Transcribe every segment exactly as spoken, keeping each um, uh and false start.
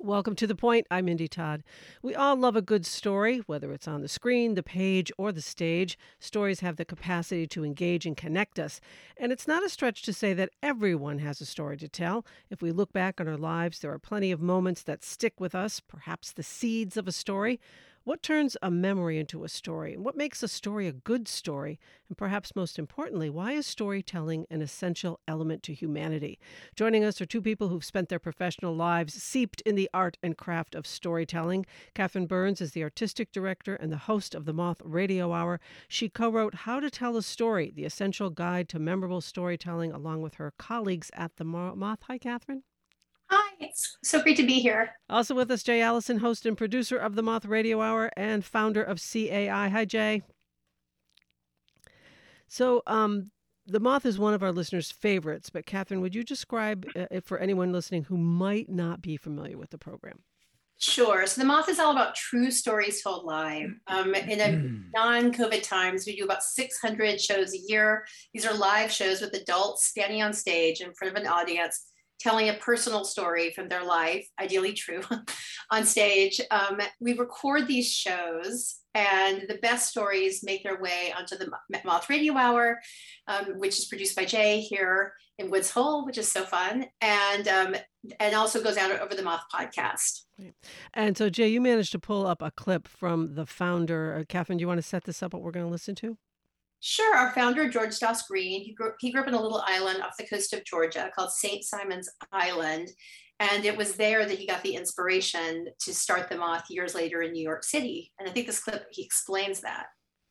Welcome to The Point. I'm Mindy Todd. We all love a good story, whether it's on the screen, the page, or the stage. Stories have the capacity to engage and connect us. And it's not a stretch to say that everyone has a story to tell. If we look back on our lives, there are plenty of moments that stick with us, perhaps the seeds of a story. What turns a memory into a story? And what makes a story a good story? And perhaps most importantly, why is storytelling an essential element to humanity? Joining us are two people who've spent their professional lives seeped in the art and craft of storytelling. Catherine Burns is the artistic director and the host of the Moth Radio Hour. She co-wrote How to Tell a Story, the essential guide to memorable storytelling, along with her colleagues at the Moth. Hi, Catherine. Hi, it's so great to be here. Also with us, Jay Allison, host and producer of the Moth Radio Hour and founder of C A I. Hi, Jay. So um, the Moth is one of our listeners' favorites, but Catherine, would you describe uh, it for anyone listening who might not be familiar with the program? Sure. So the Moth is all about true stories told live. Um, in a non-COVID times, we do about six hundred shows a year. These are live shows with adults standing on stage in front of an audience, telling a personal story from their life, ideally true, on stage. Um, we record these shows, and the best stories make their way onto the Moth Radio Hour, um, which is produced by Jay here in Woods Hole, which is so fun, and um, and also goes out over the Moth podcast. And so, Jay, you managed to pull up a clip from the founder. Uh, Catherine, do you want to set this up, what we're going to listen to? Sure. Our founder, George Doss Green, he grew, he grew up in a little island off the coast of Georgia called Saint Simon's Island. And it was there that he got the inspiration to start the Moth years later in New York City. And I think this clip, he explains that.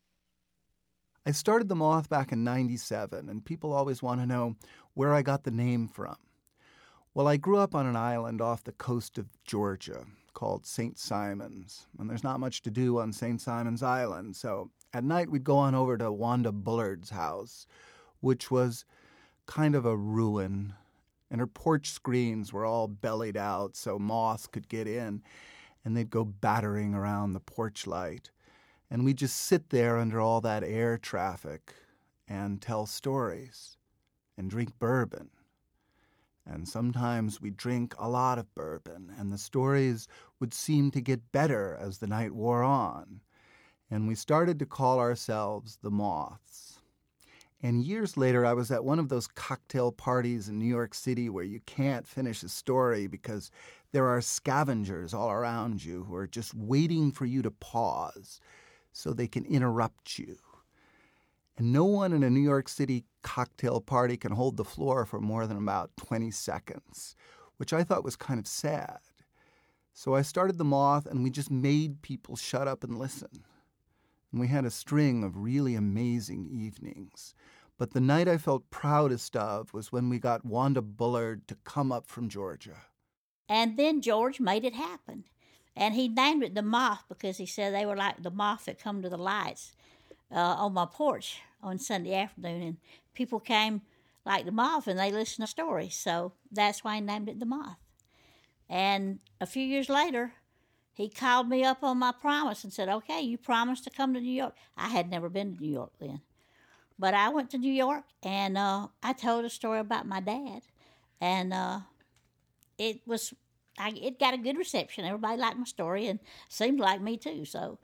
I started the Moth back in ninety-seven, and people always want to know where I got the name from. Well, I grew up on an island off the coast of Georgia called Saint Simon's, and there's not much to do on Saint Simon's Island, so at night, we'd go on over to Wanda Bullard's house, which was kind of a ruin, and her porch screens were all bellied out so moths could get in, and they'd go battering around the porch light. And we'd just sit there under all that air traffic and tell stories and drink bourbon. And sometimes we'd drink a lot of bourbon, and the stories would seem to get better as the night wore on. And we started to call ourselves the Moths. And years later, I was at one of those cocktail parties in New York City where you can't finish a story because there are scavengers all around you who are just waiting for you to pause so they can interrupt you. And no one in a New York City cocktail party can hold the floor for more than about twenty seconds, which I thought was kind of sad. So I started the Moth, and we just made people shut up and listen. And we had a string of really amazing evenings. But the night I felt proudest of was when we got Wanda Bullard to come up from Georgia. And then George made it happen. And he named it the Moth because he said they were like the moth that come to the lights uh, on my porch on Sunday afternoon. And people came like the moth and they listened to stories. So that's why he named it the Moth. And a few years later, he called me up on my promise and said, okay, you promised to come to New York. I had never been to New York then. But I went to New York, and uh, I told a story about my dad. And uh, it was, I, it got a good reception. Everybody liked my story and seemed like me too, so.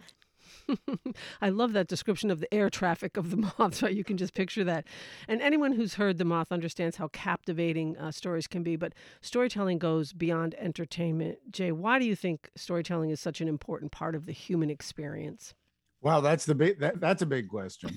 I love that description of the air traffic of the Moth, so you can just picture that. And anyone who's heard the Moth understands how captivating uh, stories can be, but storytelling goes beyond entertainment. Jay, why do you think storytelling is such an important part of the human experience? Wow, that's the big, that, that's a big question.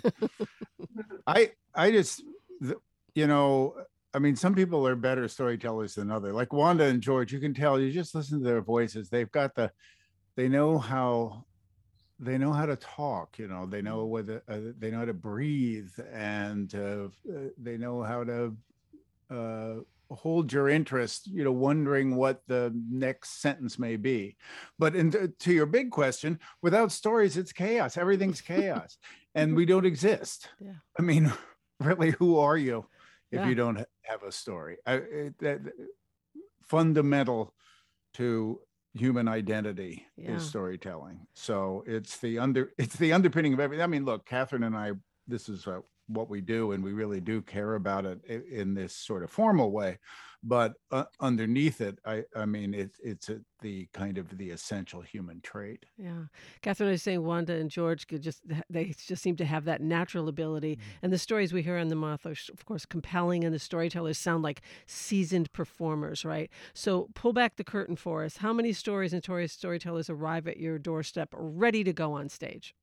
I, I just, you know, I mean, some people are better storytellers than others. Like Wanda and George, you can tell, you just listen to their voices. They've got the, they know how, they know how to talk, you know, they know whether uh, they know how to breathe, and uh, they know how to uh, hold your interest, you know, wondering what the next sentence may be. But in, to your big question, without stories, it's chaos. Everything's chaos, and we don't exist. Yeah. I mean, really, who are you if yeah. you don't have a story? I, it, that, fundamental to human identity yeah. is storytelling. So it's the under it's the underpinning of everything. I mean, look, Catherine and I, this is uh, what we do, and we really do care about it in, in this sort of formal way. but uh, underneath it, I, I mean, it, it's a, the kind of the essential human trait. Yeah. Catherine is saying Wanda and George could just, they just seem to have that natural ability. Mm-hmm. And the stories we hear on The Moth are, of course, compelling, and the storytellers sound like seasoned performers, right? So pull back the curtain for us. How many stories and storytellers arrive at your doorstep ready to go on stage?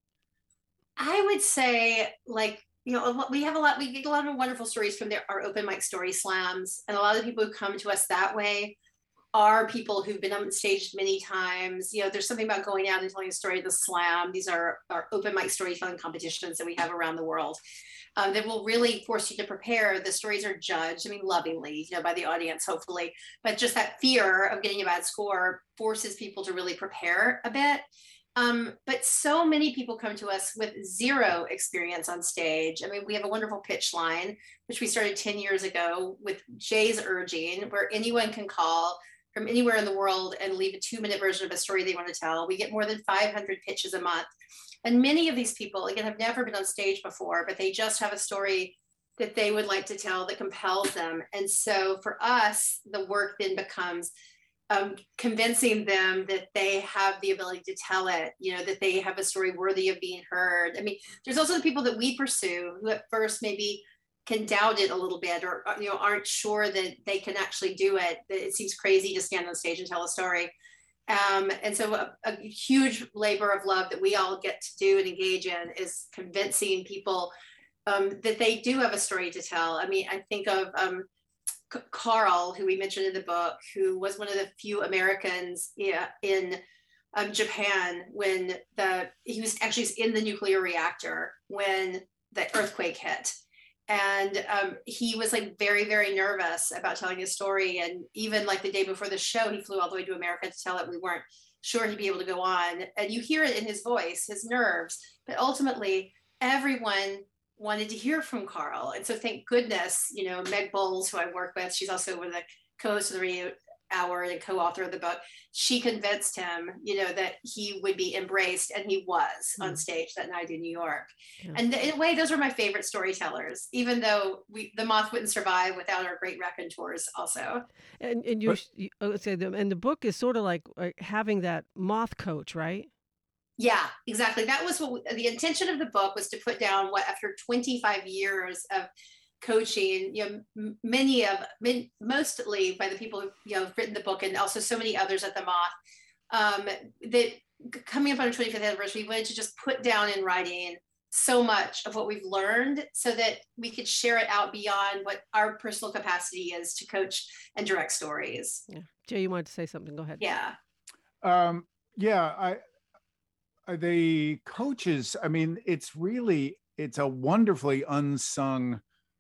I would say, like, you know, we have a lot, we get a lot of wonderful stories from their, our open mic story slams. And a lot of the people who come to us that way are people who've been on stage many times. You know, there's something about going out and telling a story at the slam. These are our open mic storytelling competitions that we have around the world um, that will really force you to prepare. The stories are judged, I mean, lovingly, you know, by the audience, hopefully. But just that fear of getting a bad score forces people to really prepare a bit. Um, but so many people come to us with zero experience on stage. I mean, we have a wonderful pitch line, which we started ten years ago with Jay's urging, where anyone can call from anywhere in the world and leave a two minute version of a story they want to tell. We get more than five hundred pitches a month. And many of these people, again, have never been on stage before, but they just have a story that they would like to tell that compels them. And so for us, the work then becomes Um, convincing them that they have the ability to tell it, you know, that they have a story worthy of being heard. I mean, there's also the people that we pursue who at first maybe can doubt it a little bit, or, you know, aren't sure that they can actually do it, that it seems crazy to stand on stage and tell a story. Um, and so a, a huge labor of love that we all get to do and engage in is convincing people um, that they do have a story to tell. I mean, I think of um, Carl, who we mentioned in the book, who was one of the few Americans yeah, in um, Japan when the he was actually in the nuclear reactor when the earthquake hit, and um, he was like very very nervous about telling his story. And even like the day before the show, he flew all the way to America to tell it. We weren't sure he'd be able to go on, and you hear it in his voice, his nerves. But ultimately, everyone wanted to hear from Carl. And so thank goodness, you know, Meg Bowles, who I work with, she's also one of the co-hosts of the Radio Hour and co-author of the book. She convinced him, you know, that he would be embraced, and he was mm. on stage that night in New York. Yeah. And in a way, those are my favorite storytellers, even though we, the Moth wouldn't survive without our great raconteurs also. And, and you, but, you I would say, the, and the book is sort of like having that Moth coach, right? Yeah, exactly. That was what we, the intention of the book was, to put down what, after twenty-five years of coaching, you know, m- many of, min, mostly by the people who, you know, have written the book, and also so many others at the Moth, um, that coming up on our twenty-fifth anniversary, we wanted to just put down in writing so much of what we've learned so that we could share it out beyond what our personal capacity is to coach and direct stories. Yeah. Jay, you wanted to say something. Go ahead. Yeah. Um, yeah, I, the coaches, I mean, it's really, it's a wonderfully unsung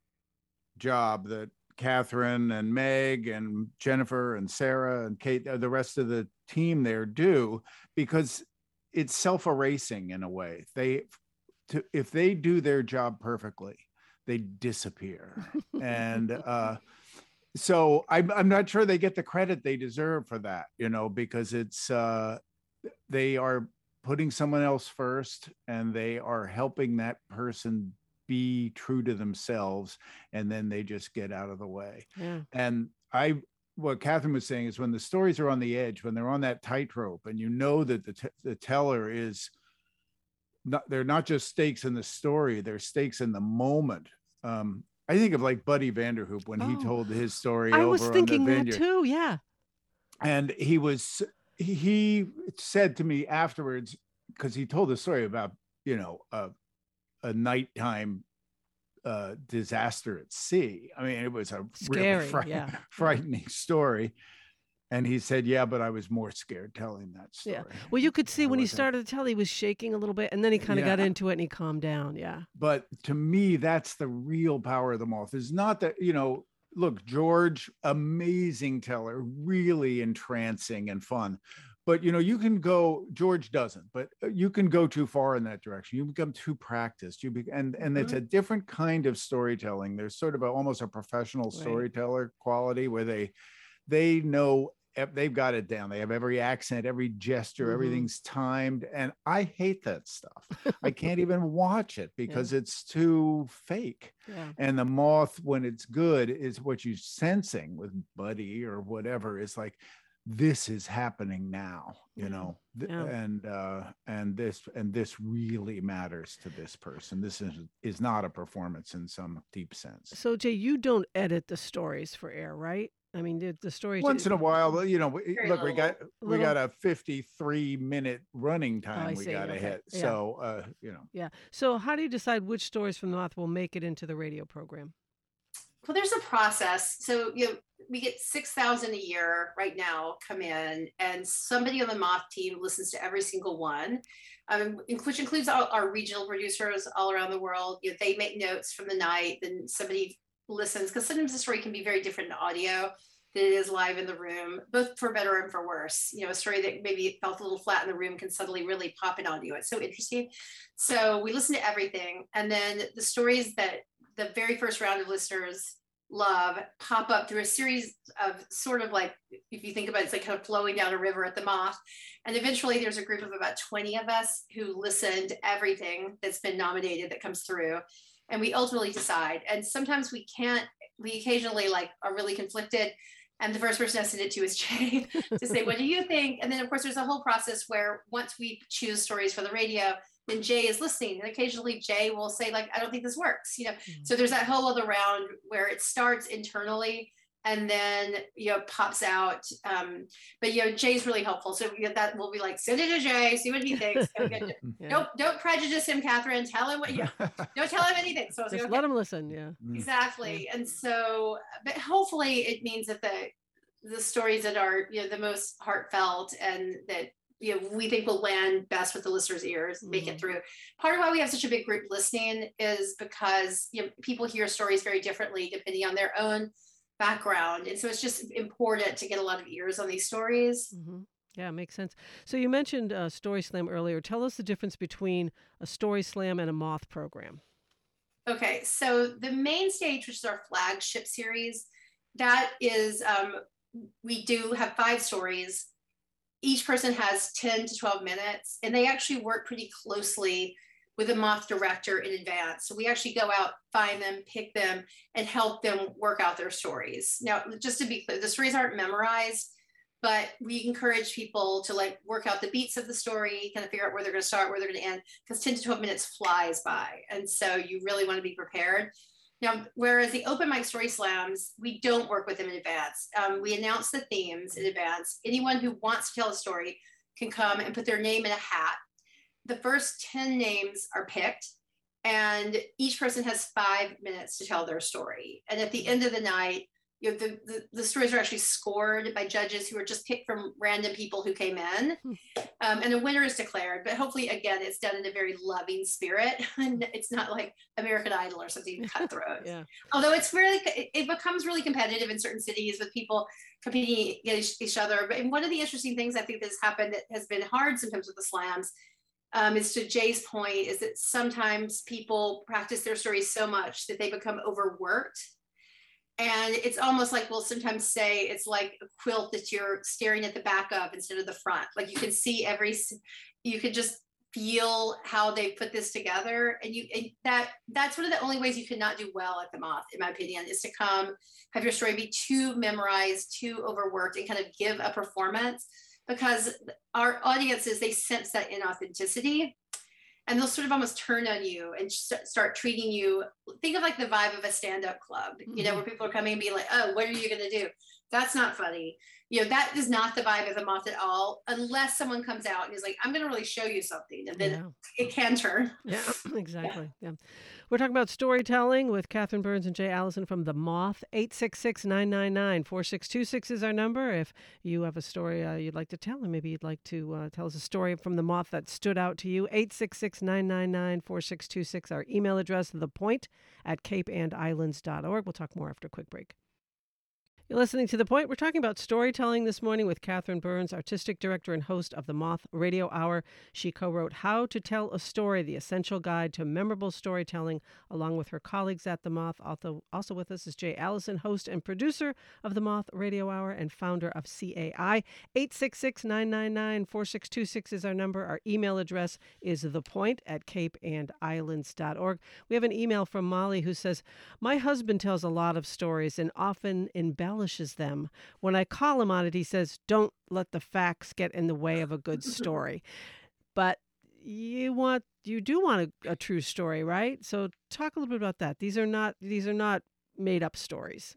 job that Catherine and Meg and Jennifer and Sarah and Kate, the rest of the team there do, because it's self-erasing in a way. They, to, if they do their job perfectly, they disappear. and uh, so I'm, I'm not sure they get the credit they deserve for that, you know, because it's, uh, they are putting someone else first, and they are helping that person be true to themselves, and then they just get out of the way. Yeah. And I, what Catherine was saying is, when the stories are on the edge, when they're on that tightrope, and you know that the t- the teller is not, they're not just stakes in the story, they're stakes in the moment. Um, I think of like Buddy Vanderhoop when oh, he told his story. I over was thinking on the that vineyard. too. Yeah. And he was, he said to me afterwards, because he told a story about, you know, a, a nighttime uh, disaster at sea. I mean, it was a Scary, really fri- yeah. frightening story. And he said, yeah, but I was more scared telling that story. Yeah. Well, you could see when he started to tell, he was shaking a little bit, and then he kind of yeah. got into it and he calmed down. Yeah. But to me, that's the real power of the Moth, is not that, you know, look, George, amazing teller, really entrancing and fun. But, you know, you can go, George doesn't, but you can go too far in that direction. You become too practiced. You be, and, and mm-hmm. it's a different kind of storytelling. There's sort of a, almost a professional storyteller right. quality where they, they know they've got it down. They have every accent, every gesture, mm-hmm. everything's timed. And I hate that stuff. I can't even watch it because yeah. it's too fake. Yeah. And the moth, when it's good, is what you're sensing with Buddy or whatever. It's like, this is happening now, you yeah. know, yeah. and uh, and this and this really matters to this person. This is is not a performance in some deep sense. So, Jay, you don't edit the stories for air, right? I mean, the, the story once in a while, you know. We, look, we got we got a fifty-three minute running time. Oh, we got to okay. hit. Yeah. So, uh, you know. Yeah. So, how do you decide which stories from the Moth will make it into the radio program? Well, there's a process. So, you know, we get six thousand a year right now come in, and somebody on the Moth team listens to every single one, um, which includes all our regional producers all around the world. You know, they make notes from the night, then somebody listens, because sometimes the story can be very different in audio than it is live in the room, both for better and for worse. You know, a story that maybe felt a little flat in the room can suddenly really pop in audio. It's so interesting. So we listen to everything. And then the stories that the very first round of listeners love pop up through a series of sort of like, if you think about it, it's like kind of flowing down a river at the Moth. And eventually there's a group of about twenty of us who listen to everything that's been nominated that comes through. And we ultimately decide. And sometimes we can't, we occasionally like are really conflicted. And the first person I send it to is Jay to say, what do you think? And then of course there's a whole process where once we choose stories for the radio, then Jay is listening. And occasionally Jay will say like, I don't think this works, you know? Mm-hmm. So there's that whole other round where it starts internally and then, you know, pops out. Um, but, you know, Jay's really helpful. So you know, that will be like, send it to Jay, see what he thinks. yeah. Don't don't prejudice him, Catherine. Tell him what you, don't tell him anything. So just like, okay. let him listen. Yeah, exactly. And so, but hopefully it means that the, the stories that are, you know, the most heartfelt and that, you know, we think will land best with the listeners' ears, make mm-hmm. it through. Part of why we have such a big group listening is because, you know, people hear stories very differently depending on their own background. And so it's just important to get a lot of ears on these stories. Mm-hmm. Yeah, makes sense. So you mentioned uh, Story Slam earlier. Tell us the difference between a Story Slam and a Moth program. Okay, so the main stage, which is our flagship series, that is, um, we do have five stories. Each person has ten to twelve minutes, and they actually work pretty closely with a Moth director in advance. So we actually go out, find them, pick them, and help them work out their stories. Now, just to be clear, the stories aren't memorized, but we encourage people to like work out the beats of the story, kind of figure out where they're going to start, where they're going to end, because ten to twelve minutes flies by. And so you really want to be prepared. Now, whereas the open mic story slams, we don't work with them in advance. Um, we announce the themes in advance. Anyone who wants to tell a story can come and put their name in a hat. The first ten names are picked, and each person has five minutes to tell their story. And at the end of the night, you know, the, the, the stories are actually scored by judges who are just picked from random people who came in. Um, and a winner is declared. But hopefully, again, it's done in a very loving spirit. And it's not like American Idol or something cutthroat. yeah. Although it's really, it becomes really competitive in certain cities with people competing against each other. But one of the interesting things I think that's happened that has been hard sometimes with the slams Um, is to Jay's point, is that sometimes people practice their stories so much that they become overworked. And it's almost like we'll sometimes say it's like a quilt that you're staring at the back of instead of the front. Like you can see every, you can just feel how they put this together. And you and that that's one of the only ways you cannot do well at the Moth, in my opinion, is to come, have your story be too memorized, too overworked, and kind of give a performance. Because our audiences, they sense that inauthenticity, and they'll sort of almost turn on you and start treating you, think of like the vibe of a stand-up club, you know, where people are coming and being like, oh, what are you going to do? That's not funny. You know, that is not the vibe of the Moth at all, unless someone comes out and is like, I'm going to really show you something. And then yeah. it can turn. Yeah, exactly. Yeah. yeah. We're talking about storytelling with Catherine Burns and Jay Allison from The Moth. eight six six, nine nine nine, four six two six is our number. If you have a story uh, you'd like to tell, and maybe you'd like to uh, tell us a story from The Moth that stood out to you, eight six six, nine nine nine, four six two six. Our email address, thepoint at cape and islands dot org. We'll talk more after a quick break. You're listening to The Point. We're talking about storytelling this morning with Catherine Burns, artistic director and host of the Moth Radio Hour. She co-wrote How to Tell a Story, the essential guide to memorable storytelling, along with her colleagues at the Moth. Also, also with us is Jay Allison, host and producer of the Moth Radio Hour and founder of C A I. eight six six, nine nine nine, four six two six is our number. Our email address is thepoint at cape and islands dot org. We have an email from Molly who says, my husband tells a lot of stories and often embellishes them. When I call him on it, he says, don't let the facts get in the way of a good story. But you want, you do want a, a true story, right? So talk a little bit about that. These are not, these are not made up stories.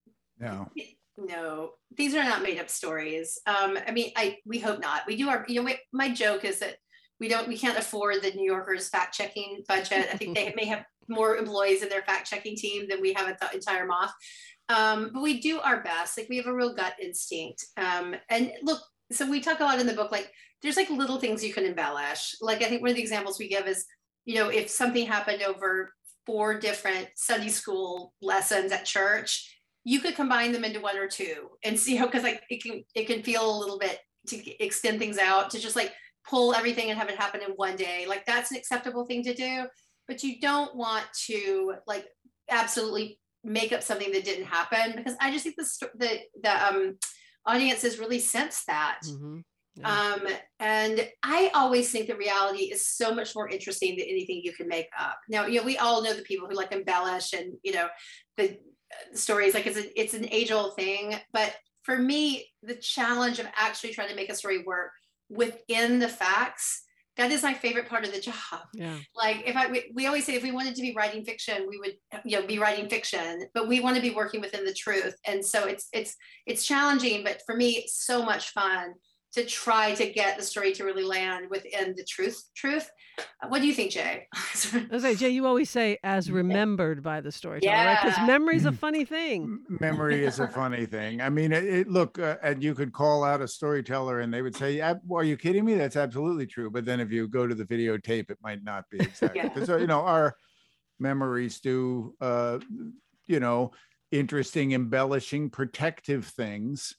No. No, these are not made up stories. Um, I mean, I, we hope not. We do our, you know, we, my joke is that we don't, we can't afford the New Yorker's fact checking budget. I think they may have more employees in their fact checking team than we have at the entire Moth. Um, but we do our best. Like we have a real gut instinct. Um, and look, so we talk a lot in the book, like there's like little things you can embellish. Like I think one of the examples we give is, you know, if something happened over four different Sunday school lessons at church, you could combine them into one or two and see how, cause like it can, it can feel a little bit to extend things out to just like pull everything and have it happen in one day. Like that's an acceptable thing to do, but you don't want to like absolutely make up something that didn't happen, because I just think the the, the um, audiences really sense that. Mm-hmm. Yeah. Um, and I always think the reality is so much more interesting than anything you can make up. Now, you know, we all know the people who like embellish and, you know, the, the stories, like it's a, it's an age old thing. But for me, the challenge of actually trying to make a story work within the facts, that is my favorite part of the job. Yeah. Like if I, we, we always say, if we wanted to be writing fiction, we would, you know, be writing fiction, but we want to be working within the truth. And so it's, it's, it's challenging, but for me, it's so much fun to try to get the story to really land within the truth, truth. What do you think, Jay? I was like, Jay, you always say as remembered by the storyteller, yeah. right? Because memory is a funny thing. Memory is a funny thing. I mean, it, it, look, uh, and you could call out a storyteller and they would say, are you kidding me? That's absolutely true. But then if you go to the videotape, it might not be exactly. Because, yeah. you know, our memories do, uh, you know, interesting, embellishing, protective things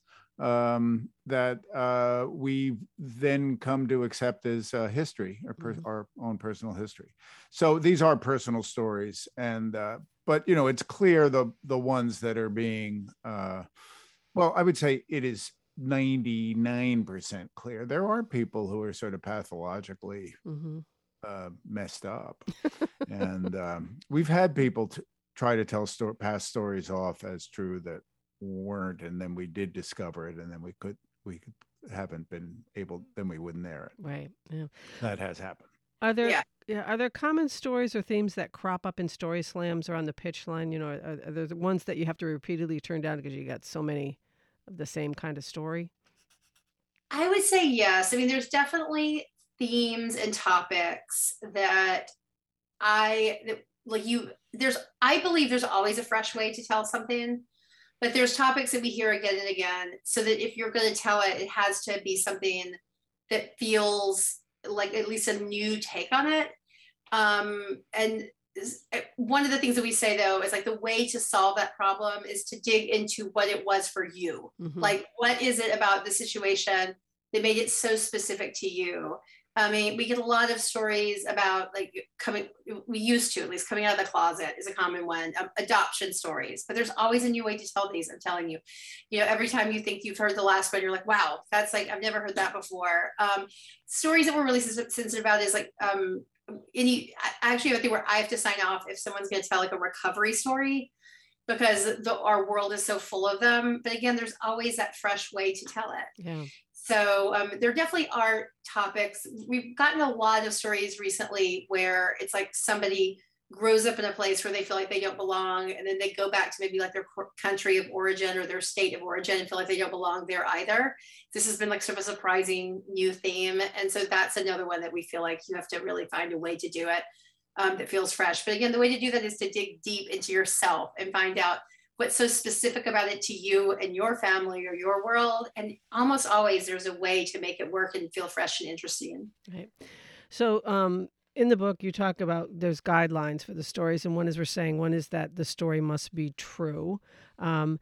um that uh we then come to accept as uh, history or per- mm-hmm. our own personal history. So these are personal stories, and uh but you know, it's clear the the ones that are being uh well, I would say it is ninety-nine percent clear there are people who are sort of pathologically mm-hmm. uh messed up. And um we've had people t- try to tell sto- past stories off as true that weren't, and then we did discover it, and then we could we could, haven't been able, then we wouldn't air it. Right. Yeah. That has happened. Are there yeah. Yeah, are there common stories or themes that crop up in story slams or on the pitch line? You know, are, are there the ones that you have to repeatedly turn down because you got so many of the same kind of story? I would say yes. I mean, there's definitely themes and topics that I that, like you. There's I believe there's always a fresh way to tell something. But there's topics that we hear again and again, so that if you're going to tell it, it has to be something that feels like at least a new take on it. Um, and one of the things that we say, though, is like the way to solve that problem is to dig into what it was for you. Mm-hmm. Like, what is it about the situation that made it so specific to you? I mean, we get a lot of stories about like coming, we used to, at least coming out of the closet is a common one, um, adoption stories, but there's always a new way to tell these. I'm telling you, you know, every time you think you've heard the last one, you're like, wow, that's like, I've never heard that before. Um, stories that we're really sensitive about is like, um, any, actually, I think where I have to sign off if someone's going to tell like a recovery story, because the, our world is so full of them. But again, there's always that fresh way to tell it. Yeah. So um, there definitely are topics. We've gotten a lot of stories recently where it's like somebody grows up in a place where they feel like they don't belong, and then they go back to maybe like their country of origin or their state of origin and feel like they don't belong there either. This has been like sort of a surprising new theme. And so that's another one that we feel like you have to really find a way to do it um, that feels fresh. But again, the way to do that is to dig deep into yourself and find out what's so specific about it to you and your family or your world. And almost always there's a way to make it work and feel fresh and interesting. Right. So um, in the book, you talk about there's guidelines for the stories. And one is we're saying, one is that the story must be true. Um,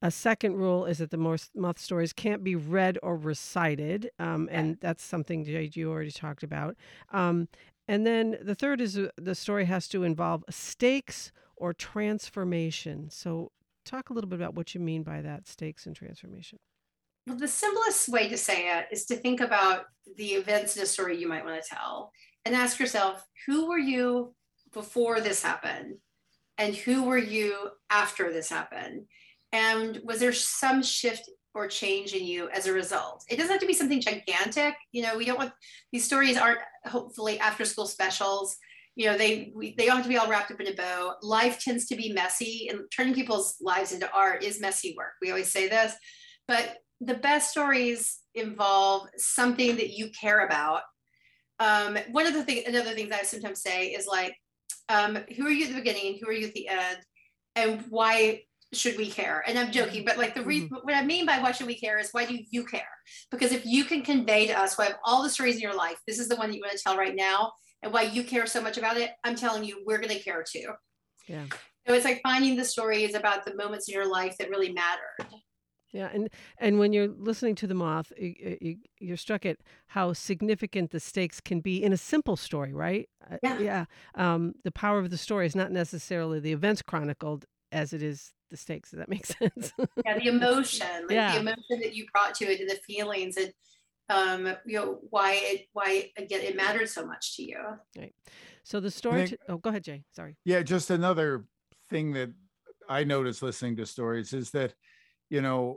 A second rule is that the moth moth stories can't be read or recited, um, and that's something that you already talked about. Um, and then the third is uh, the story has to involve stakes or transformation. So talk a little bit about what you mean by that, stakes and transformation. Well, the simplest way to say it is to think about the events in a story you might want to tell and ask yourself, who were you before this happened? And who were you after this happened? And was there some shift or change in you as a result? It doesn't have to be something gigantic. You know, we don't want, these stories aren't hopefully after school specials. You know, they we, they don't have to be all wrapped up in a bow. Life tends to be messy, and turning people's lives into art is messy work. We always say this, but the best stories involve something that you care about. Um, one of the things, another things I sometimes say is like, um, who are you at the beginning and who are you at the end, and why should we care? And I'm joking, but like the reason, mm-hmm. what I mean by why should we care is why do you care? Because if you can convey to us why of all the stories in your life, this is the one that you want to tell right now, and why you care so much about it, I'm telling you, we're going to care too. Yeah. So it's like finding the stories about the moments in your life that really mattered. Yeah, and and when you're listening to The Moth, you, you, you're struck at how significant the stakes can be in a simple story, right? Yeah. Uh, yeah. Um, the power of the story is not necessarily the events chronicled as it is the stakes. Does that make sense? Yeah, the emotion, like yeah. the emotion that you brought to it, and the feelings, and um, you know why it why again it mattered so much to you. Right. So the story. think, to, oh, go ahead, Jay. Sorry. Yeah, just another thing that I noticed listening to stories is that, you know,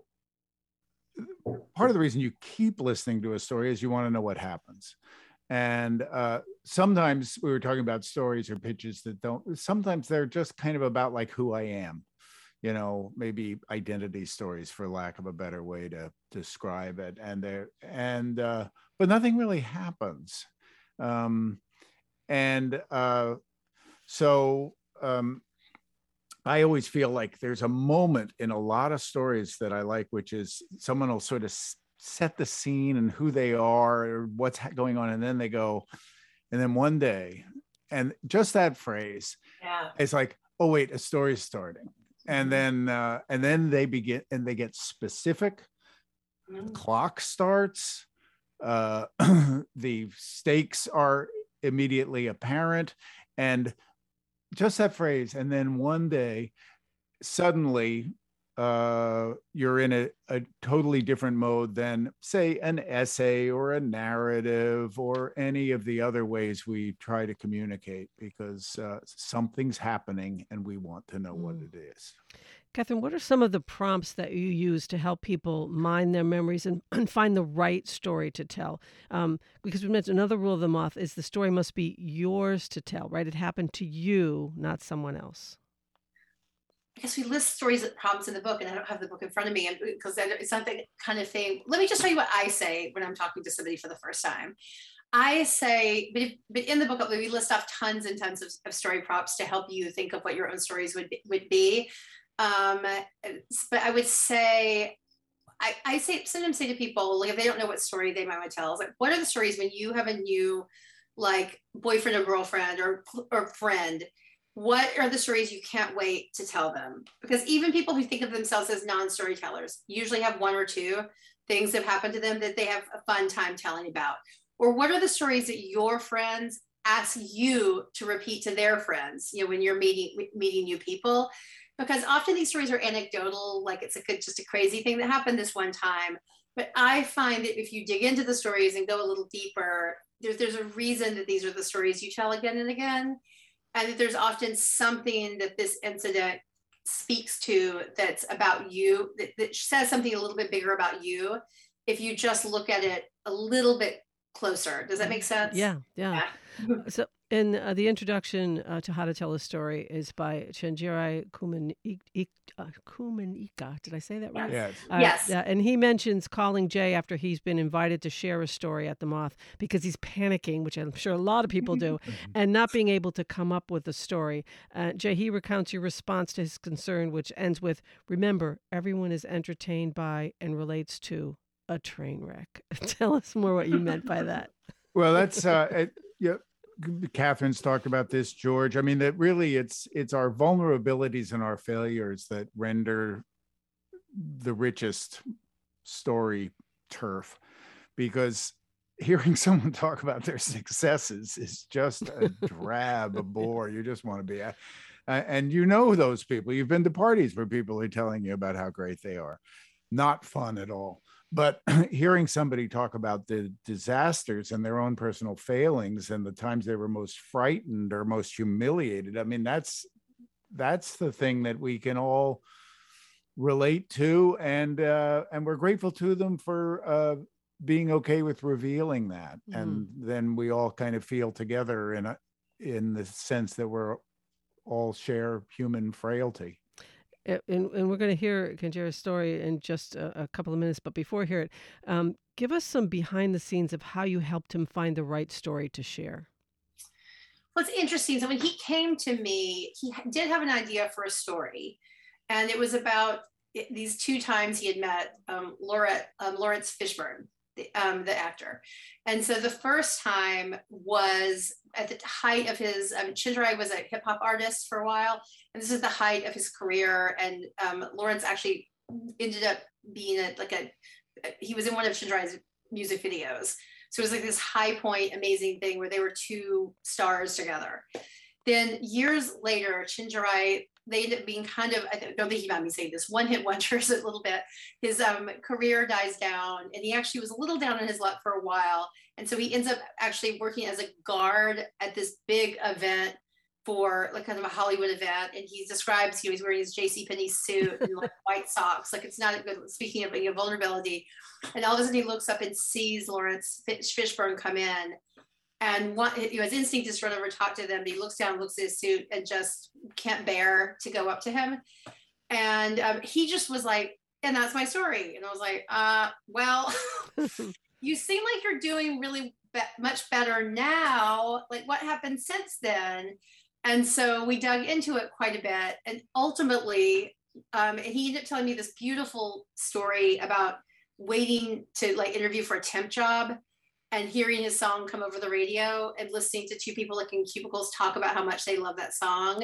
part of the reason you keep listening to a story is you want to know what happens. And uh, sometimes we were talking about stories or pitches that don't, sometimes they're just kind of about like who I am, you know, maybe identity stories for lack of a better way to describe it. And they're, and, uh, but nothing really happens. Um, and uh, so, um, I always feel like there's a moment in a lot of stories that I like, which is someone will sort of set the scene and who they are or what's going on. And then they go, and then one day, and just that phrase, yeah, it's like, oh, wait, a story is starting. And then, uh, and then they begin and they get specific. Mm-hmm. Clock starts. Uh, the stakes are immediately apparent. And just that phrase. And then one day, suddenly, uh, you're in a, a totally different mode than, say, an essay or a narrative or any of the other ways we try to communicate, because uh, something's happening and we want to know mm. what it is. Catherine, what are some of the prompts that you use to help people mine their memories and, and find the right story to tell? Um, because we mentioned another rule of The Moth is the story must be yours to tell, right? It happened to you, not someone else. I guess we list stories and prompts in the book, and I don't have the book in front of me because it's not that kind of thing. Let me just tell you what I say when I'm talking to somebody for the first time. I say, but, if, but in the book, we list off tons and tons of, of story prompts to help you think of what your own stories would be, would be. Um, but I would say, I, I say sometimes say to people, like if they don't know what story they might want to tell, it's like, what are the stories when you have a new, like boyfriend or girlfriend or or friend? What are the stories you can't wait to tell them? Because even people who think of themselves as non-storytellers usually have one or two things that have happened to them that they have a fun time telling about. Or what are the stories that your friends ask you to repeat to their friends, you know, when you're meeting meeting new people? Because often these stories are anecdotal, like it's a good, just a crazy thing that happened this one time. But I find that if you dig into the stories and go a little deeper, there's, there's a reason that these are the stories you tell again and again. And that there's often something that this incident speaks to that's about you, that, that says something a little bit bigger about you, if you just look at it a little bit closer. Does that make sense? Yeah, yeah. yeah. So, in uh, the introduction uh, to How to Tell a Story is by Chenjerai Kumanyika. Uh, Kumanyika. Did I say that right? Yes. Uh, yes. Uh, and he mentions calling Jay after he's been invited to share a story at the Moth because he's panicking, which I'm sure a lot of people do, and not being able to come up with a story. Uh, Jay, he recounts your response to his concern, which ends with, remember, everyone is entertained by and relates to a train wreck. Tell us more what you meant by that. Well, that's, uh, it, yeah. Catherine's talked about this, George. I mean, that really it's it's our vulnerabilities and our failures that render the richest story turf, because hearing someone talk about their successes is just a drab, a bore. You just want to be at. Uh, and you know those people. You've been to parties where people are telling you about how great they are. Not fun at all. But hearing somebody talk about the disasters and their own personal failings and the times they were most frightened or most humiliated, I mean, that's that's the thing that we can all relate to, and uh, and we're grateful to them for uh, being okay with revealing that. Mm-hmm. And then we all kind of feel together in a in the sense that we're all share human frailty. And, and we're going to hear Kinjera's story in just a, a couple of minutes, but before we hear it, um, give us some behind the scenes of how you helped him find the right story to share. Well, it's interesting. So when he came to me, he did have an idea for a story, and it was about these two times he had met um, Laura, um, Lawrence Fishburne, the, um, the actor. And so the first time was at the height of his, um, Chinjerai was a hip hop artist for a while, and this is the height of his career. And um, Lawrence actually ended up being a, like a, he was in one of Chinjerai's music videos. So it was like this high point, amazing thing where they were two stars together. Then years later, Chinjerai, they ended up being kind of, I don't think he might be saying this, one hit wonders a little bit. His um, career dies down, and he actually was a little down on his luck for a while. And so he ends up actually working as a guard at this big event for like kind of a Hollywood event. And he describes, you know, he's wearing his JCPenney suit and like white socks. Like it's not a good, speaking of you know, vulnerability. And all of a sudden he looks up and sees Lawrence Fishburne come in. And one, you know, his instinct is to run over and talk to them. But he looks down, looks at his suit, and just can't bear to go up to him. And um, he just was like, and that's my story. And I was like, uh, well, you seem like you're doing really be- much better now. Like, what happened since then? And so we dug into it quite a bit. And ultimately, um, and he ended up telling me this beautiful story about waiting to like interview for a temp job, and hearing his song come over the radio and listening to two people like in cubicles talk about how much they love that song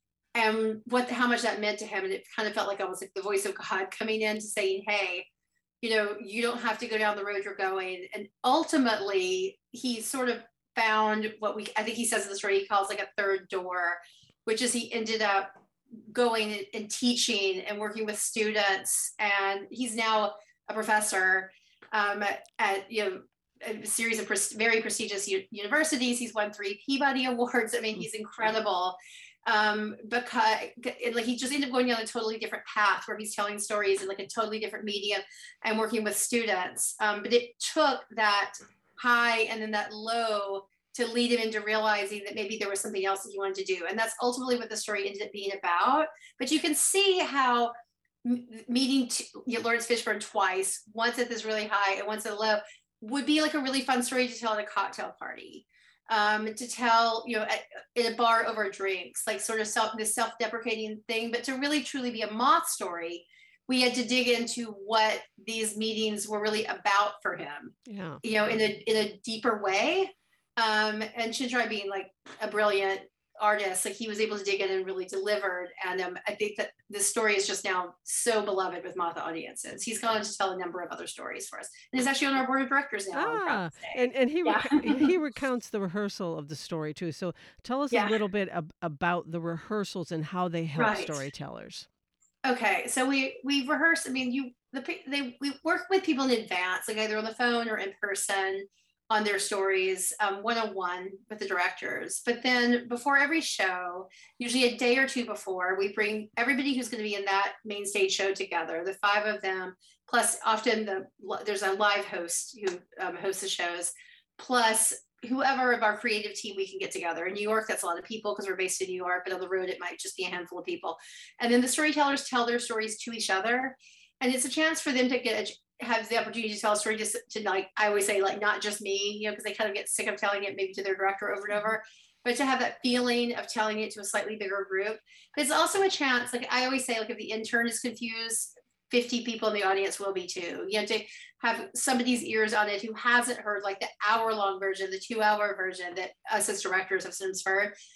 and what, how much that meant to him. And it kind of felt like almost like the voice of God coming in to saying, hey, you know, you don't have to go down the road you're going. And ultimately he sort of found what we, I think he says in the story, he calls like a third door, which is he ended up going and teaching and working with students. And he's now a professor um, at, at, you know, a series of pre- very prestigious u- universities. He's won three Peabody Awards. I mean, he's incredible. Um, because it, like he just ended up going down a totally different path where he's telling stories in like a totally different medium and working with students. Um, but it took that high and then that low to lead him into realizing that maybe there was something else that he wanted to do. And that's ultimately what the story ended up being about. But you can see how m- meeting t- you know, Lawrence Fishburne twice, once at this really high and once at a low, would be like a really fun story to tell at a cocktail party, um, to tell, you know, at, in a bar over drinks, like sort of self, this self-deprecating thing, but to really truly be a Moth story, we had to dig into what these meetings were really about for him, yeah, you know, in a, in a deeper way. Um, and Chinjerai being like a brilliant artist, like he was able to dig in and really delivered. And um, I think that this story is just now so beloved with Moth audiences. He's gone on to tell a number of other stories for us, and he's actually on our board of directors now. Ah, and and he yeah. rec- he recounts the rehearsal of the story too. So tell us yeah. a little bit ab- about the rehearsals and how they help right. storytellers. Okay, so we we rehearse. I mean, you the they we work with people in advance, like either on the phone or in person, on their stories, um, one-on-one with the directors. But then before every show, usually a day or two before, we bring everybody who's going to be in that main stage show together, the five of them, plus often the there's a live host who um, hosts the shows, plus whoever of our creative team we can get together. In New York, that's a lot of people because we're based in New York, but on the road, it might just be a handful of people. And then the storytellers tell their stories to each other. And it's a chance for them to get have the opportunity to tell a story just to like, I always say like, not just me, you know, because they kind of get sick of telling it maybe to their director over and over, but to have that feeling of telling it to a slightly bigger group. But it's also a chance, like I always say, like if the intern is confused, fifty people in the audience will be too. You know, to have somebody's ears on it who hasn't heard like the hour long version, the two hour version that us as directors have since heard.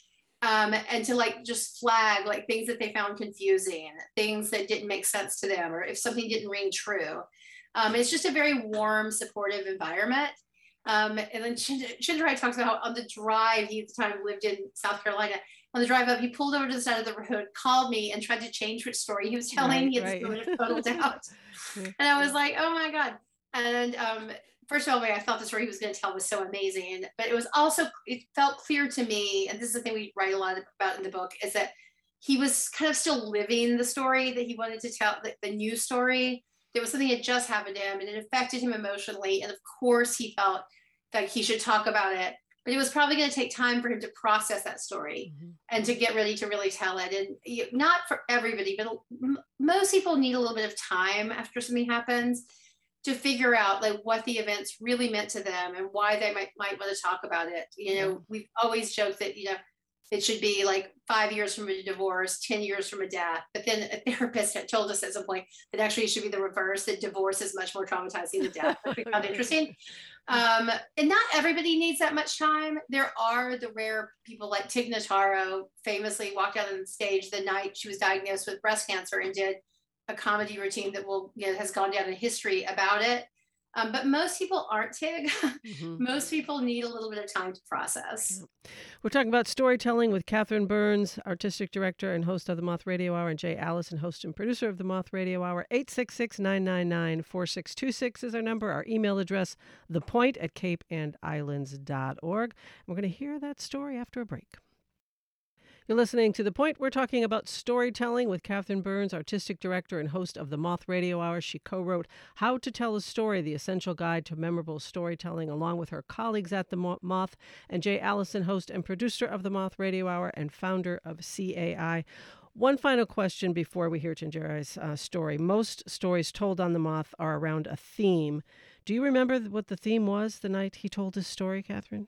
um, and to like just flag like things that they found confusing, things that didn't make sense to them, or if something didn't ring true. Um, it's just a very warm, supportive environment. Um, and then Chenjerai talks about how on the drive, he at the time lived in South Carolina. On the drive up, he pulled over to the side of the road, called me, and tried to change which story he was telling. Right, he had right. this moment of total doubt. And I was like, oh my God. And um, first of all, I thought the story he was going to tell was so amazing. But it was also, it felt clear to me, and this is the thing we write a lot about in the book, is that he was kind of still living the story that he wanted to tell, the, the new story. There was something that had just happened to him, and it affected him emotionally. And of course, he felt like he should talk about it. But it was probably going to take time for him to process that story mm-hmm. and to get ready to really tell it. And not for everybody, but most people need a little bit of time after something happens to figure out like what the events really meant to them and why they might, might want to talk about it. You know, we've always joked that, you know, it should be like five years from a divorce, ten years from a death. But then a therapist had told us at some point that actually it should be the reverse, that divorce is much more traumatizing than death, which we found interesting. Um, and not everybody needs that much time. There are the rare people like Tig Notaro famously walked out on the stage the night she was diagnosed with breast cancer and did a comedy routine that will, you know, has gone down in history about it. Um, but most people aren't Tig. Mm-hmm. Most people need a little bit of time to process. We're talking about storytelling with Catherine Burns, artistic director and host of the Moth Radio Hour, and Jay Allison, host and producer of the Moth Radio Hour. eight six six, nine nine nine, four six two six is our number. Our email address, thepoint at cape and islands dot org. We're going to hear that story after a break. You're listening to The Point. We're talking about storytelling with Catherine Burns, artistic director and host of the Moth Radio Hour. She co-wrote How to Tell a Story, the essential guide to memorable storytelling, along with her colleagues at the Moth, and Jay Allison, host and producer of the Moth Radio Hour and founder of C A I. One final question before we hear Chenjerai's uh, story. Most stories told on the Moth are around a theme. Do you remember what the theme was the night he told his story, Catherine?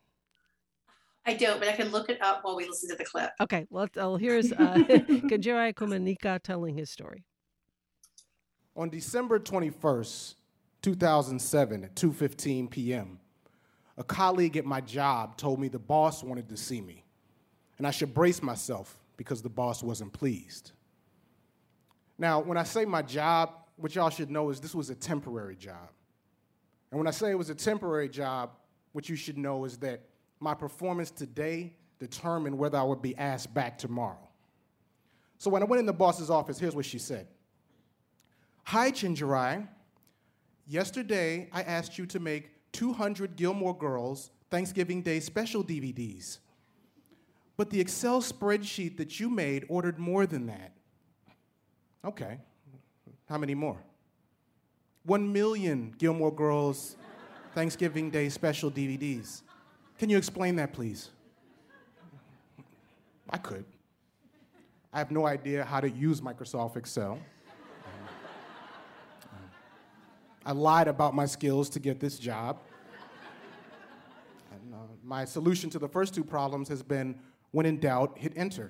I don't, but I can look it up while we listen to the clip. Okay, well, well here's uh, Chenjerai Kumanyika telling his story. On December twenty-first, two thousand seven, at two fifteen p.m., a colleague at my job told me the boss wanted to see me, and I should brace myself because the boss wasn't pleased. Now, when I say my job, what y'all should know is this was a temporary job. And when I say it was a temporary job, what you should know is that my performance today determined whether I would be asked back tomorrow. So when I went in the boss's office, here's what she said. Hi, Chenjerai. Yesterday, I asked you to make two hundred Gilmore Girls Thanksgiving Day special D V Ds. But the Excel spreadsheet that you made ordered more than that. Okay, how many more? One million Gilmore Girls Thanksgiving Day special D V Ds. Can you explain that, please? I could. I have no idea how to use Microsoft Excel. I lied about my skills to get this job. And, uh, my solution to the first two problems has been, when in doubt, hit enter.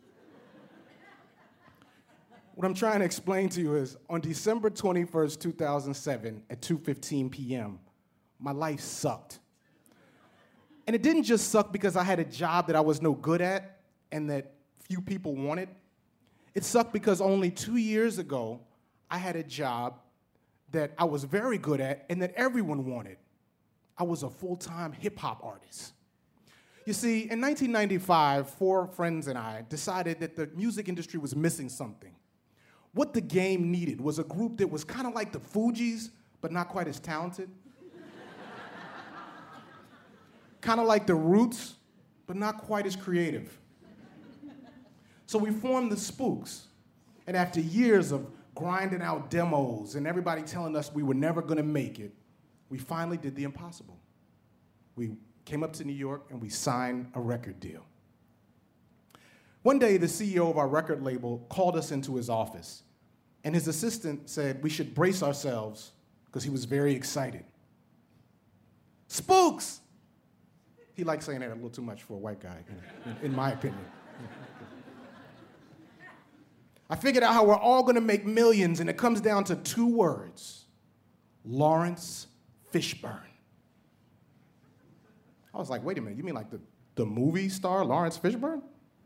What I'm trying to explain to you is, on December twenty-first, two thousand seven, at two fifteen p.m., my life sucked. And it didn't just suck because I had a job that I was no good at and that few people wanted. It sucked because only two years ago, I had a job that I was very good at and that everyone wanted. I was a full-time hip-hop artist. You see, in nineteen ninety-five, four friends and I decided that the music industry was missing something. What the game needed was a group that was kind of like the Fugees, but not quite as talented. Kind of like the Roots, but not quite as creative. So we formed the Spooks. And after years of grinding out demos and everybody telling us we were never gonna make it, we finally did the impossible. We came up to New York and we signed a record deal. One day, the C E O of our record label called us into his office, and his assistant said we should brace ourselves because he was very excited. Spooks! He likes saying that a little too much for a white guy, in, in, in my opinion. I figured out how we're all gonna make millions, and it comes down to two words: Lawrence Fishburne. I was like, wait a minute, you mean like the, the movie star Lawrence Fishburne?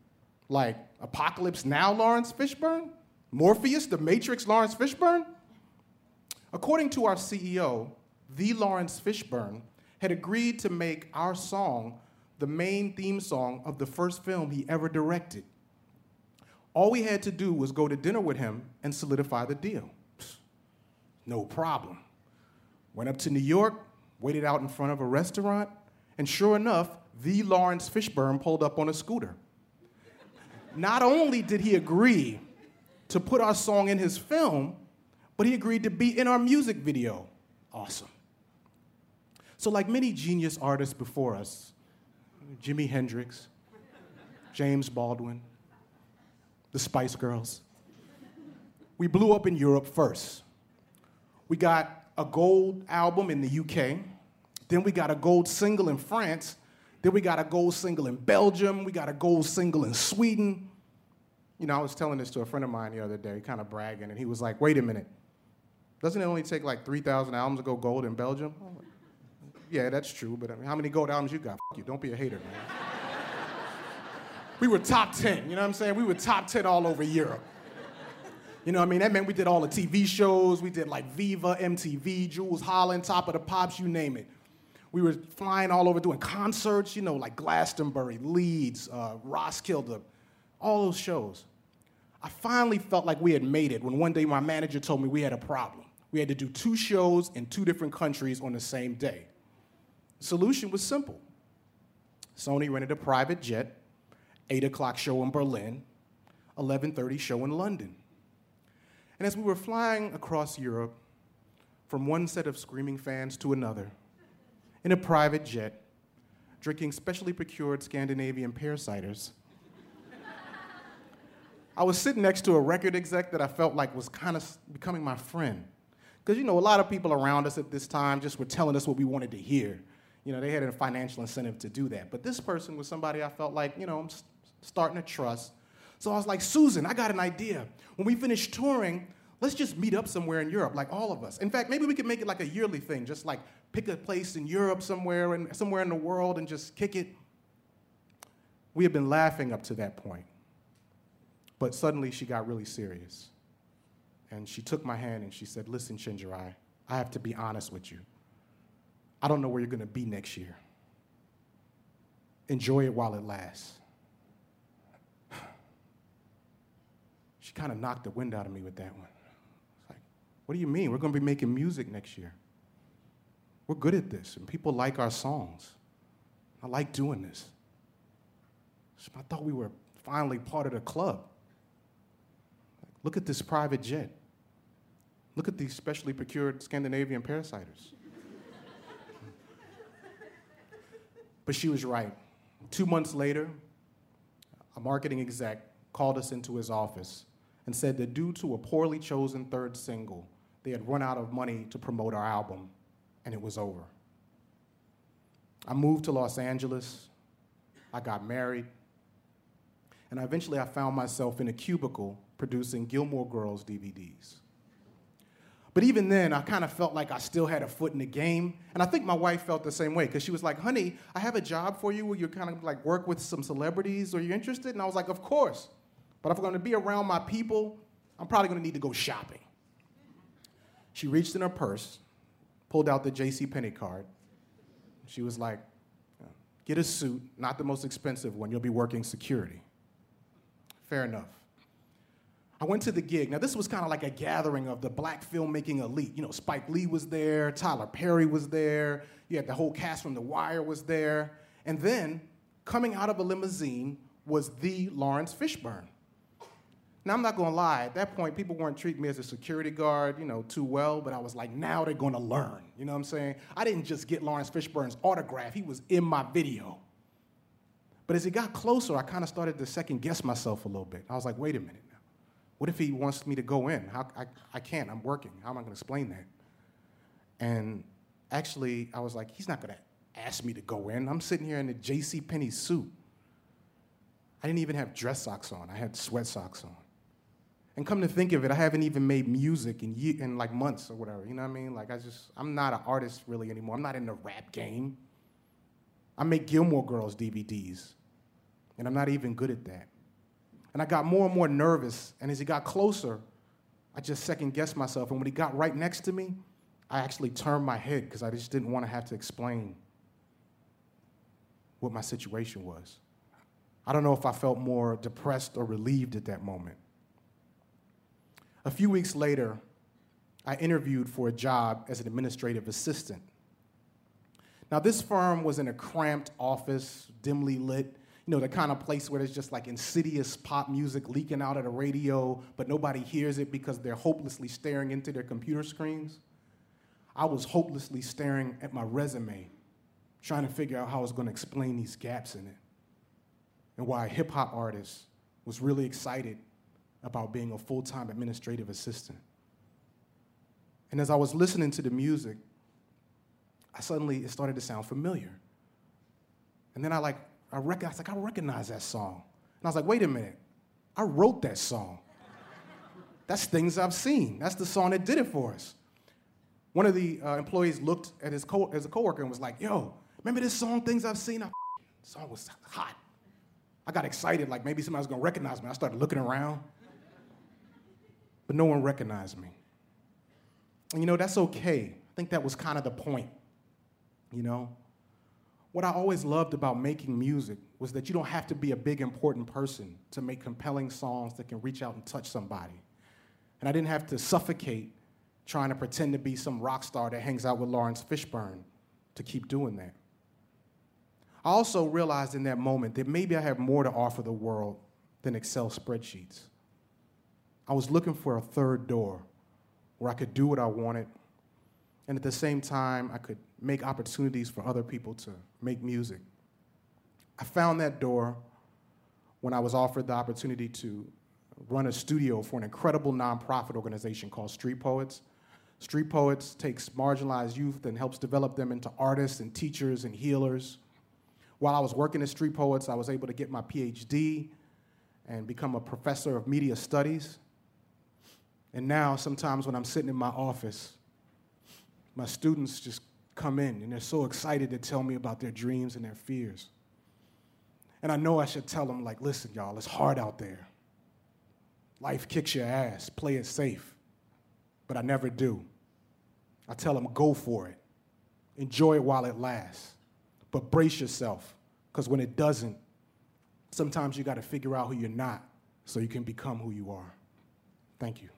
Like Apocalypse Now Lawrence Fishburne? Morpheus, The Matrix Lawrence Fishburne? According to our C E O, the Lawrence Fishburne had agreed to make our song the main theme song of the first film he ever directed. All we had to do was go to dinner with him and solidify the deal. Psst, no problem. Went up to New York, waited out in front of a restaurant, and sure enough, the Lawrence Fishburne pulled up on a scooter. Not only did he agree to put our song in his film, but he agreed to be in our music video. Awesome. So like many genius artists before us, Jimi Hendrix, James Baldwin, the Spice Girls, we blew up in Europe first. We got a gold album in the U K, then we got a gold single in France, then we got a gold single in Belgium, we got a gold single in Sweden. You know, I was telling this to a friend of mine the other day, kind of bragging, and he was like, wait a minute, doesn't it only take like three thousand albums to go gold in Belgium? Like, yeah, that's true, but I mean, how many gold albums you got? F you, don't be a hater, man. We were top ten, you know what I'm saying? We were top ten all over Europe. You know what I mean? That meant we did all the T V shows, we did like Viva, M T V, Jules Holland, Top of the Pops, you name it. We were flying all over doing concerts, you know, like Glastonbury, Leeds, uh, Roskilde, all those shows. I finally felt like we had made it when one day my manager told me we had a problem. We had to do two shows in two different countries on the same day. The solution was simple. Sony rented a private jet, eight o'clock show in Berlin, eleven thirty show in London. And as we were flying across Europe, from one set of screaming fans to another, in a private jet, drinking specially procured Scandinavian pear ciders, I was sitting next to a record exec that I felt like was kind of becoming my friend. Because, you know, a lot of people around us at this time just were telling us what we wanted to hear. You know, they had a financial incentive to do that. But this person was somebody I felt like, you know, I'm starting to trust. So I was like, Susan, I got an idea. When we finish touring, let's just meet up somewhere in Europe, like all of us. In fact, maybe we could make it like a yearly thing, just like pick a place in Europe somewhere and somewhere in the world and just kick it. We had been laughing up to that point. But suddenly she got really serious. And she took my hand and she said, listen, Chenjerai, I have to be honest with you. I don't know where you're going to be next year. Enjoy it while it lasts. She kind of knocked the wind out of me with that one. It's like, what do you mean? We're going to be making music next year. We're good at this, and people like our songs. I like doing this. I thought we were finally part of the club. Look at this private jet. Look at these specially procured Scandinavian pear ciders. But she was right. Two months later, a marketing exec called us into his office and said that due to a poorly chosen third single, they had run out of money to promote our album, and it was over. I moved to Los Angeles. I got married. And eventually I found myself in a cubicle producing Gilmore Girls D V Ds. But even then, I kind of felt like I still had a foot in the game. And I think my wife felt the same way, because she was like, honey, I have a job for you where you kind of like work with some celebrities. Are you interested? And I was like, of course. But if I'm going to be around my people, I'm probably going to need to go shopping. She reached in her purse, pulled out the JCPenney card. She was like, get a suit, not the most expensive one. You'll be working security. Fair enough. I went to the gig. Now, this was kind of like a gathering of the black filmmaking elite. You know, Spike Lee was there, Tyler Perry was there, you had the whole cast from The Wire was there. And then, coming out of a limousine was the Lawrence Fishburne. Now, I'm not gonna lie, at that point, people weren't treating me as a security guard, you know, too well, but I was like, now they're gonna learn, you know what I'm saying? I didn't just get Lawrence Fishburne's autograph, he was in my video. But as it got closer, I kind of started to second guess myself a little bit. I was like, wait a minute now. What if he wants me to go in? How, I, I can't, I'm working. How am I gonna explain that? And actually, I was like, he's not gonna ask me to go in. I'm sitting here in a JCPenney suit. I didn't even have dress socks on. I had sweat socks on. And come to think of it, I haven't even made music in, ye- in like months or whatever, you know what I mean? Like I just, I'm not an artist really anymore. I'm not in the rap game. I make Gilmore Girls D V Ds, and I'm not even good at that. And I got more and more nervous. And as he got closer, I just second-guessed myself. And when he got right next to me, I actually turned my head because I just didn't want to have to explain what my situation was. I don't know if I felt more depressed or relieved at that moment. A few weeks later, I interviewed for a job as an administrative assistant. Now, this firm was in a cramped office, dimly lit, you know, the kind of place where there's just like insidious pop music leaking out of the radio, but nobody hears it because they're hopelessly staring into their computer screens. I was hopelessly staring at my resume, trying to figure out how I was going to explain these gaps in it, and why a hip-hop artist was really excited about being a full-time administrative assistant. And as I was listening to the music, I suddenly, it started to sound familiar. And then I like, I, rec- I was like, I recognize that song. And I was like, wait a minute, I wrote that song. That's Things I've Seen. That's the song that did it for us. One of the uh, employees looked at his co- as a coworker and was like, yo, remember this song, Things I've Seen? I, the song was hot. I got excited, like maybe somebody was gonna recognize me. I started looking around, but no one recognized me. And you know, that's okay. I think that was kind of the point, you know? What I always loved about making music was that you don't have to be a big, important person to make compelling songs that can reach out and touch somebody. And I didn't have to suffocate trying to pretend to be some rock star that hangs out with Lawrence Fishburne to keep doing that. I also realized in that moment that maybe I have more to offer the world than Excel spreadsheets. I was looking for a third door where I could do what I wanted, and at the same time, I could make opportunities for other people to make music. I found that door when I was offered the opportunity to run a studio for an incredible nonprofit organization called Street Poets. Street Poets takes marginalized youth and helps develop them into artists and teachers and healers. While I was working at Street Poets, I was able to get my P H D and become a professor of media studies. And now, sometimes when I'm sitting in my office, my students just come in and they're so excited to tell me about their dreams and their fears. And I know I should tell them, like, listen, y'all, it's hard out there. Life kicks your ass, play it safe. But I never do. I tell them, go for it. Enjoy it while it lasts. But brace yourself, because when it doesn't, sometimes you got to figure out who you're not so you can become who you are. Thank you.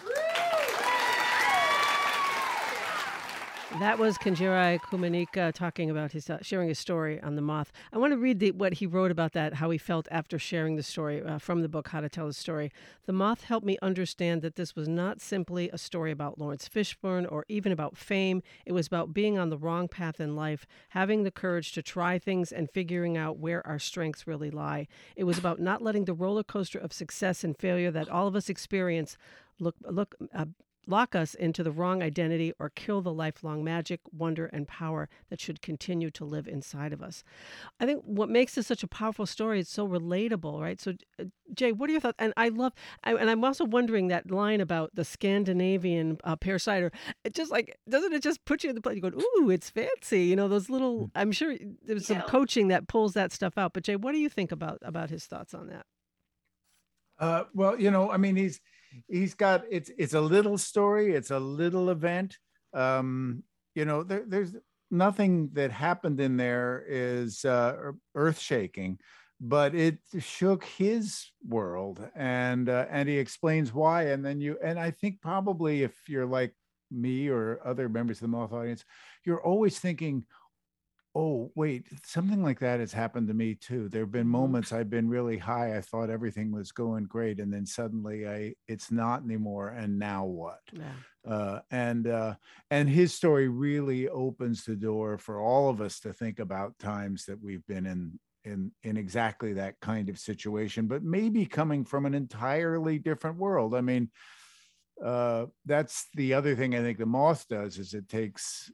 That was Kanjirai Kumanika talking about his, uh, sharing his story on the moth. I want to read the, what he wrote about that, how he felt after sharing the story uh, from the book, How to Tell a Story. The moth helped me understand that this was not simply a story about Lawrence Fishburne or even about fame. It was about being on the wrong path in life, having the courage to try things and figuring out where our strengths really lie. It was about not letting the roller coaster of success and failure that all of us experience look, look, uh, lock us into the wrong identity or kill the lifelong magic, wonder, and power that should continue to live inside of us. I think what makes this such a powerful story is so relatable, right? So, uh, Jay, what are your thoughts? And I love, I, and I'm also wondering that line about the Scandinavian uh, pear cider. It just like, doesn't it just put you in the place? You go, ooh, it's fancy. You know, those little, I'm sure there's some Yeah. coaching that pulls that stuff out. But Jay, what do you think about, about his thoughts on that? Uh, well, you know, I mean, he's he's got it's it's a little story, it's a little event. Um, you know, there, there's nothing that happened in there is uh, earth shaking, but it shook his world, and uh, and he explains why. And then you and I think probably if you're like me or other members of the Moth audience, you're always thinking, oh, wait, something like that has happened to me too. There have been moments I've been really high. I thought everything was going great. And then suddenly I, it's not anymore. And now what? Yeah. Uh, and, uh, and his story really opens the door for all of us to think about times that we've been in, in, in exactly that kind of situation, but maybe coming from an entirely different world. I mean, uh, that's the other thing I think the Moth does is it takes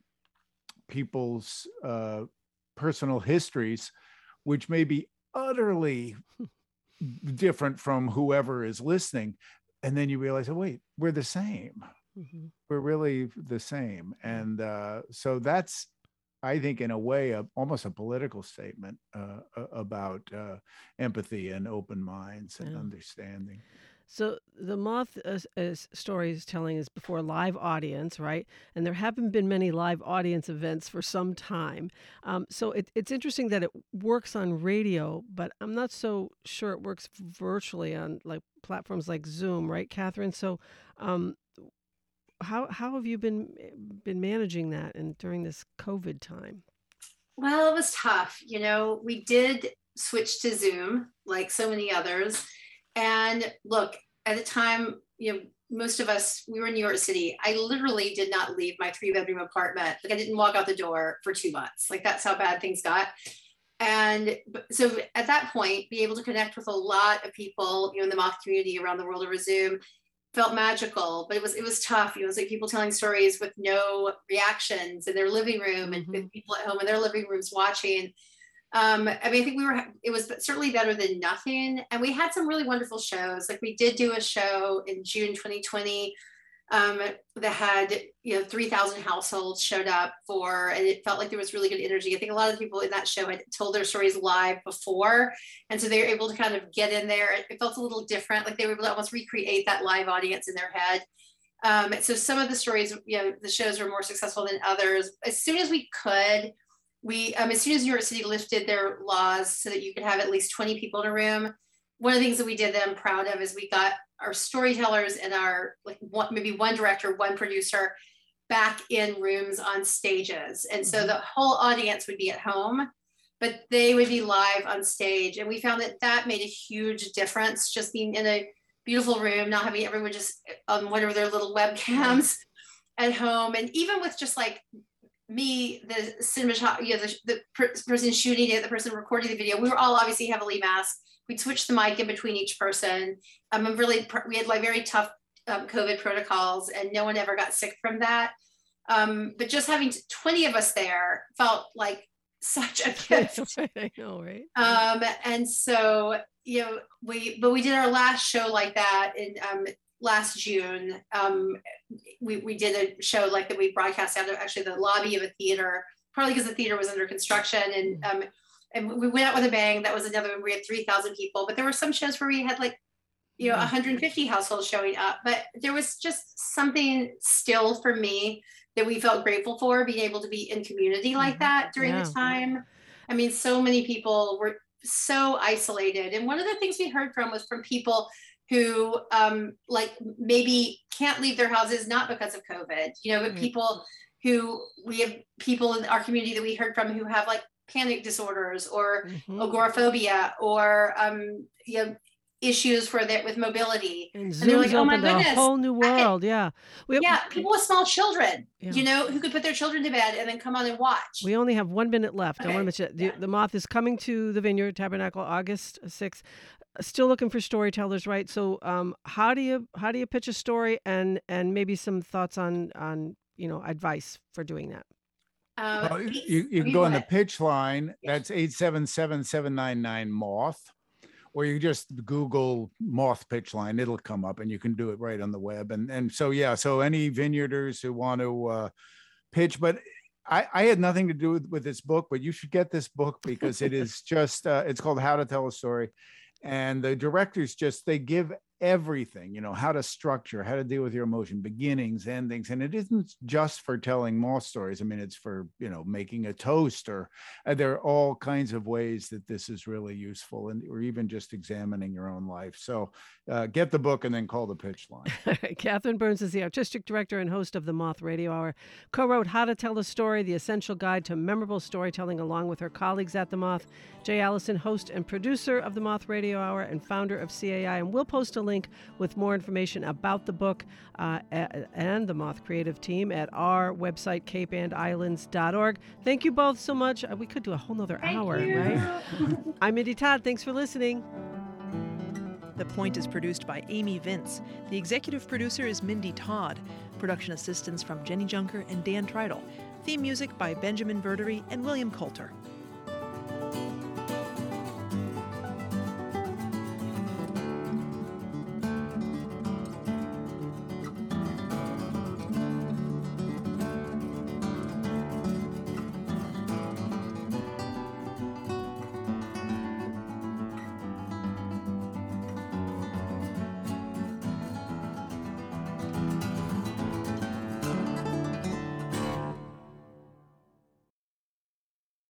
people's uh, personal histories, which may be utterly different from whoever is listening. And then you realize, oh, wait, we're the same. Mm-hmm. We're really the same. And uh, so that's I think, in a way, a, almost a political statement uh, about uh, empathy and open minds and yeah. understanding. So the Moth uh, uh, storytelling is before a live audience, right? And there haven't been many live audience events for some time. Um, so it, it's interesting that it works on radio, but I'm not so sure it works virtually on like platforms like Zoom, right, Catherine? So um, how how have you been been managing that and during this COVID time? Well, it was tough. You know, we did switch to Zoom like so many others. And look, at the time, you know, most of us, we were in New York City. I literally did not leave my three bedroom apartment. Like I didn't walk out the door for two months. Like that's how bad things got. And so at that point, be able to connect with a lot of people, you know, in the Moth community around the world over Zoom felt magical, but it was, it was tough. You know, it was like people telling stories with no reactions in their living room and mm-hmm. with people at home in their living rooms watching. Um, I mean, I think we were, it was certainly better than nothing. And we had some really wonderful shows. Like we did do a show in June twenty twenty um, that had, you know, three thousand households showed up for, and it felt like there was really good energy. I think a lot of the people in that show had told their stories live before. And so they were able to kind of get in there. It felt a little different. Like they were able to almost recreate that live audience in their head. Um, so some of the stories, you know, the shows were more successful than others. As soon as we could, We, um, as soon as New York City lifted their laws so that you could have at least twenty people in a room, one of the things that we did that I'm proud of is we got our storytellers and our, like one, maybe one director, one producer back in rooms on stages. And so the whole audience would be at home, but they would be live on stage. And we found that that made a huge difference, just being in a beautiful room, not having everyone just on one of their little webcams at home. And even with just like, me, the cinematographer, you know, the, the per- person shooting it, the person recording the video, we were all obviously heavily masked. We'd switch the mic in between each person. Um, I'm really, we had like very tough um, COVID protocols and no one ever got sick from that. Um, but just having twenty of us there felt like such a gift. I know, right? Um, and so, you know, we, but we did our last show like that in um, last June. Um, we, we did a show like that we broadcast out of actually the lobby of a theater, probably because the theater was under construction. And um, and we went out with a bang. That was another one where we had three thousand people, but there were some shows where we had like, you know, one hundred fifty households showing up. But there was just something still for me that we felt grateful for, being able to be in community like that during yeah. the time. I mean, so many people were so isolated. And one of the things we heard from was from people who um, like maybe can't leave their houses, not because of COVID, you know, but mm-hmm. people who, we have people in our community that we heard from who have like panic disorders or mm-hmm. agoraphobia or, um, you know, issues for that with mobility. And, and they're like, oh my goodness, a whole new world. Could, yeah. We have, yeah. People with small children, yeah. you know, who could put their children to bed and then come on and watch. We only have one minute left. Okay. I want to mention yeah. the, the Moth is coming to the Vineyard Tabernacle August sixth. Still looking for storytellers, right? So um, how do you, how do you pitch a story and, and maybe some thoughts on, on, you know, advice for doing that? Um, well, you, you can go on the pitch line. Yeah. That's eight seven seven, seven nine nine, MOTH. Or you just Google Moth pitch line, it'll come up and you can do it right on the web. And and so, yeah, so any vineyarders who want to uh, pitch, but I, I had nothing to do with, with this book, but you should get this book because it is just, uh, it's called How to Tell a Story. And the directors just, they give everything, you know, how to structure, how to deal with your emotion, beginnings, endings. And it isn't just for telling moth stories. I mean, it's for, you know, making a toast, or uh, there are all kinds of ways that this is really useful, and or even just examining your own life. So uh, get the book and then call the pitch line. Catherine Burns is the artistic director and host of the Moth Radio Hour. Co-wrote How to Tell a Story, the essential guide to memorable storytelling, along with her colleagues at the Moth. Jay Allison, host and producer of the Moth Radio Hour and founder of C A I. And we'll post a link with more information about the book uh, and the Moth creative team at our website, cape and islands dot org. Thank you both so much. We could do a whole nother Thank hour, you. right? I'm Mindy Todd. Thanks for listening. The Point is produced by Amy Vince. The executive producer is Mindy Todd. Production assistance from Jenny Junker and Dan Treidel. Theme music by Benjamin Verdery and William Coulter.